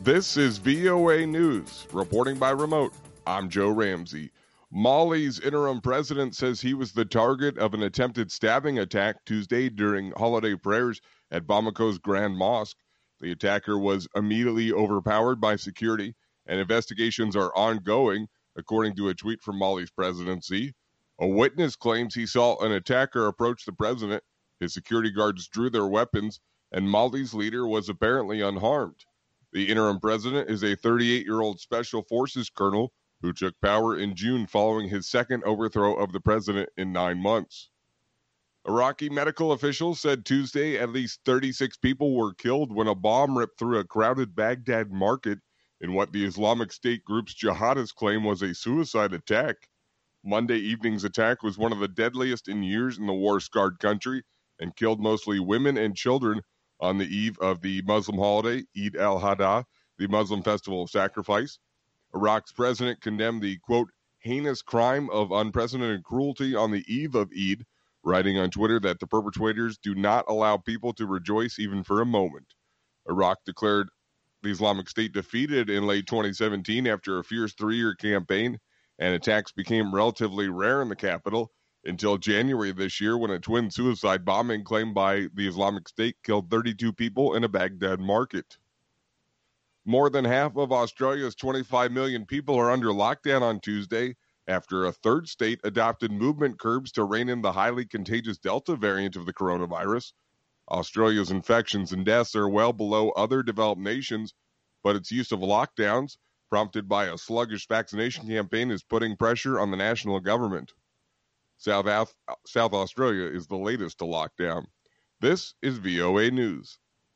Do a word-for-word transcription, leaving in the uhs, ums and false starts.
This is V O A News, reporting by remote. I'm Joe Ramsey. Mali's interim president says he was the target of an attempted stabbing attack Tuesday during holiday prayers at Bamako's Grand Mosque. The attacker was immediately overpowered by security, and investigations are ongoing, according to a tweet from Mali's presidency. A witness claims he saw an attacker approach the president. His security guards drew their weapons, and Mali's leader was apparently unharmed. The interim president is a thirty-eight-year-old Special Forces colonel who took power in June following his second overthrow of the president in nine months. Iraqi medical officials said Tuesday at least thirty-six people were killed when a bomb ripped through a crowded Baghdad market in what the Islamic State group's jihadists claim was a suicide attack. Monday evening's attack was one of the deadliest in years in the war-scarred country and killed mostly women and children on the eve of the Muslim holiday, Eid al-Adha, the Muslim festival of sacrifice. Iraq's president condemned the, quote, heinous crime of unprecedented cruelty on the eve of Eid, writing on Twitter that the perpetrators do not allow people to rejoice even for a moment. Iraq declared the Islamic State defeated in late twenty seventeen after a fierce three-year campaign, and attacks became relatively rare in the capital until January this year when a twin suicide bombing claimed by the Islamic State killed thirty-two people in a Baghdad market. More than half of Australia's twenty-five million people are under lockdown on Tuesday after a third state adopted movement curbs to rein in the highly contagious Delta variant of the coronavirus. Australia's infections and deaths are well below other developed nations, but its use of lockdowns, prompted by a sluggish vaccination campaign, is putting pressure on the national government. South, South Australia is the latest to lock down. This is V O A News.